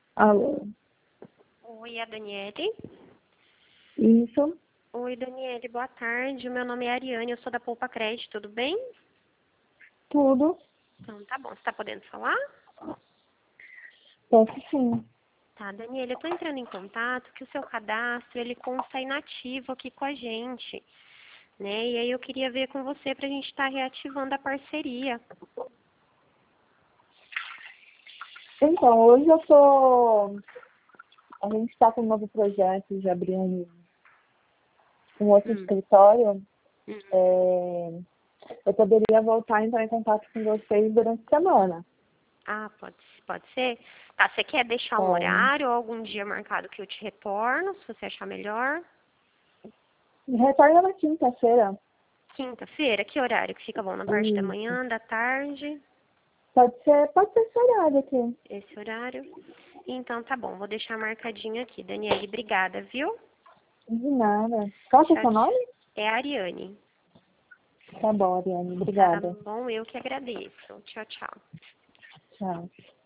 Alô? Oi, é a Daniele. Isso? Oi, Daniele, boa tarde. O meu nome é Ariane, eu sou da Poupa Crédito, tudo bem? Tudo? Então, tá bom. Você tá podendo falar? Posso sim. Tá, Daniele, eu tô entrando em contato que o seu cadastro, ele consta inativo aqui com a gente, né? E aí eu queria ver com você pra gente estar reativando a parceria. Então, hoje eu tô... A gente está com um novo projeto de abrir um outro Hum. escritório. Hum. Eu poderia voltar a entrar em contato com vocês durante a semana. Ah, pode ser? Tá, você quer deixar um Então, horário ou algum dia marcado que eu te retorno, se você achar melhor? retorna na quinta-feira. Quinta-feira, que horário que fica bom? Na parte da Isso. manhã, da tarde? Pode ser esse horário aqui. Esse horário? Então tá bom, vou deixar marcadinho aqui. Daniele, obrigada, viu? De nada. Qual que é o Tchau, seu nome? tchau. É a Ariane. Tá bom, Ariane. Tá Obrigada. bom, eu que agradeço. Tchau, tchau. Tchau.